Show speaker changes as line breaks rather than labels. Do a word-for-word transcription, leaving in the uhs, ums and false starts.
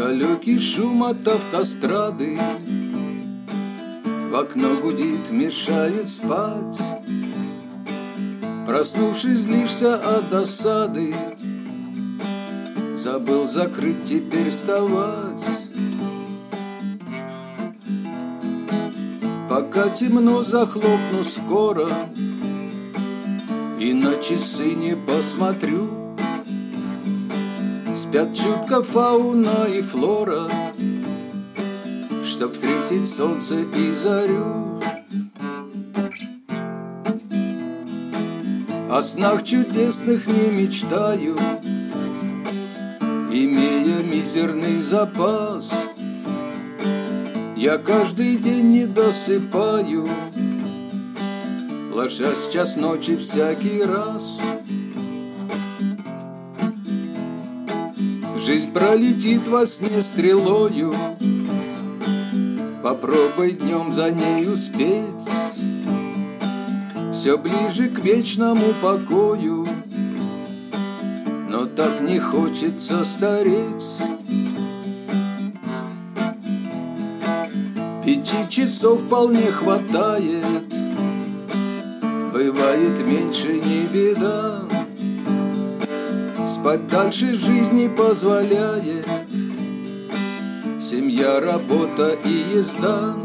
Далекий шум от автострады в окно гудит, мешает спать. Проснувшись, злишься от досады, забыл закрыть, теперь вставать. Пока темно, захлопну скоро и на часы не посмотрю. Спят чутко фауна и флора, чтоб встретить солнце и зарю. О снах чудесных не мечтаю, имея мизерный запас. Я каждый день не досыпаю, ложась в час ночи всякий раз. Жизнь пролетит во сне стрелою, попробуй днем за ней успеть. Все ближе к вечному покою, но так не хочется стареть. Пяти часов вполне хватает, бывает меньше не беда. Спать дальше жизни позволяет семья, работа и езда.